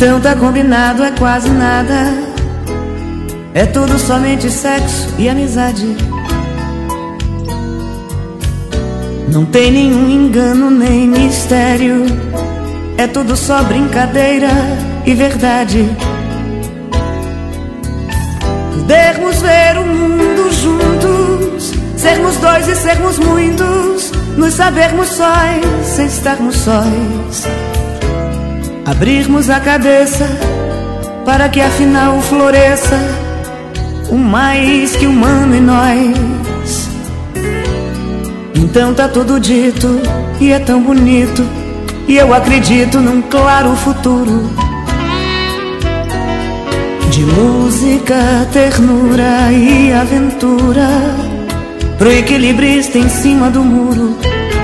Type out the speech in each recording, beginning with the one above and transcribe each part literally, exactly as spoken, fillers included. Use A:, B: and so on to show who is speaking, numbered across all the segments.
A: Então tá combinado, é quase nada. É tudo somente sexo e amizade. Não tem nenhum engano nem mistério. É tudo só brincadeira e verdade. Podermos ver o mundo juntos, sermos dois e sermos muitos, nos sabermos sóis sem estarmos sóis. Abrirmos a cabeça para que afinal floresça o mais que humano em nós. Então tá tudo dito e é tão bonito, e eu acredito num claro futuro de música, ternura e aventura pro equilibrista em cima do muro.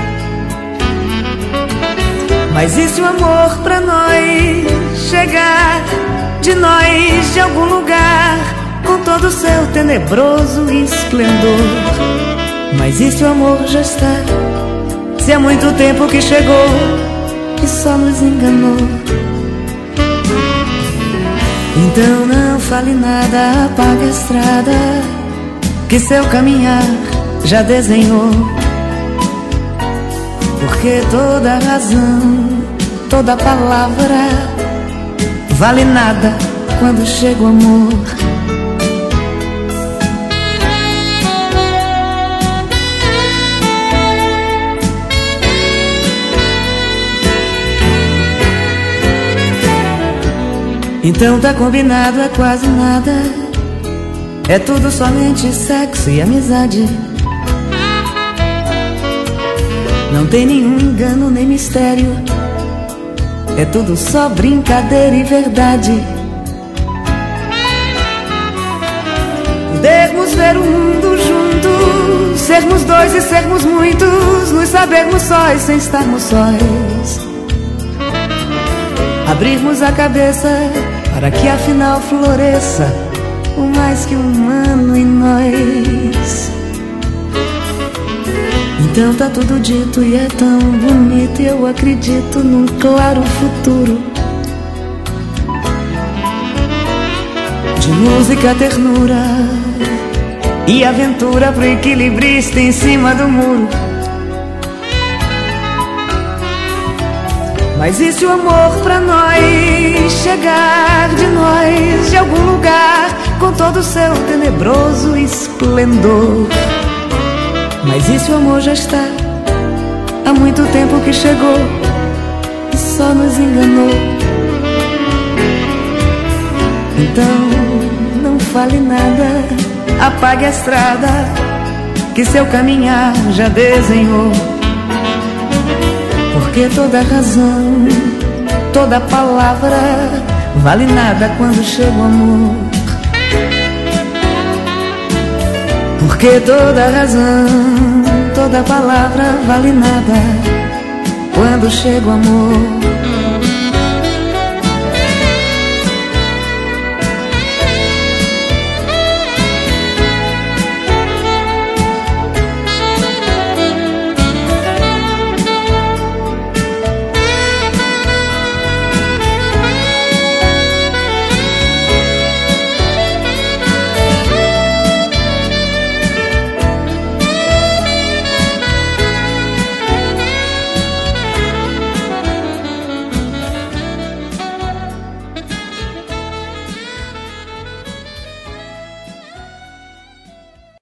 A: Mas e se o amor pra nós chegar de nós de algum lugar com todo o seu tenebroso esplendor? Mas e se o amor já está, se há muito tempo que chegou e só nos enganou? Então não fale nada, apague a estrada que seu caminhar já desenhou. Porque toda razão, toda palavra vale nada quando chega o amor. Então tá combinado, é quase nada. É tudo somente sexo e amizade. Não tem nenhum engano nem mistério. É tudo só brincadeira e verdade. Podermos ver o mundo juntos, sermos dois e sermos muitos, nos sabermos sóis sem estarmos sóis. Abrirmos a cabeça para que afinal floresça o mais que humano em nós. Então tá tudo dito e é tão bonito, e eu acredito num claro futuro de música, ternura e aventura pro equilibrista em cima do muro. Mas e se o amor pra nós chegar de nós de algum lugar com todo o seu tenebroso esplendor? Mas e se o amor já está, há muito tempo que chegou e só nos enganou? Então não fale nada, apague a estrada que seu caminhar já desenhou. Porque toda razão, toda palavra vale nada quando chega o amor. Porque toda razão, toda palavra vale nada quando chega o amor.